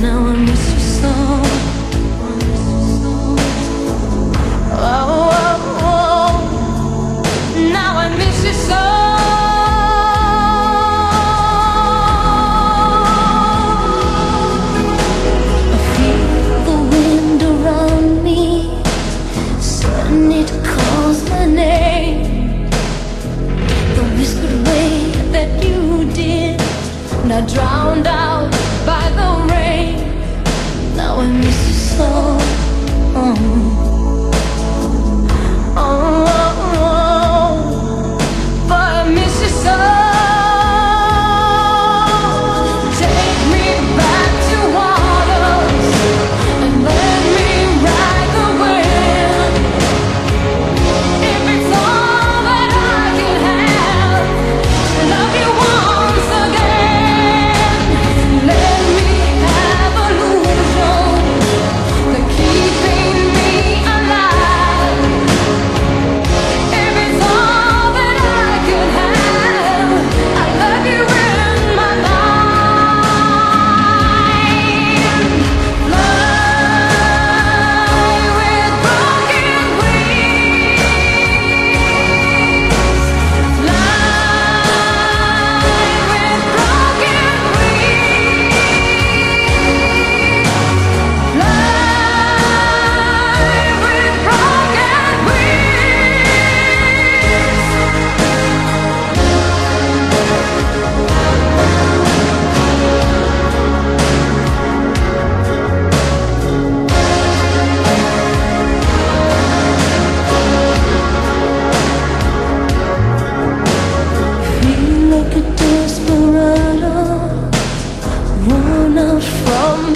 Now I miss you so. Oh, oh, oh. Now I miss you so. I feel the wind around me, and it calls my name. The whispered way that you did, not drowned out by the rain. Now I miss you so. Oh, oh, oh. But I miss you so. Take me back to waters and let me ride the wind. If it's all that I can have, to love you once again. Let me have illusion that keeping me alive. If it's all that I can have, I love you in my mind. Fly with broken wings. Feel like a desperado, worn out from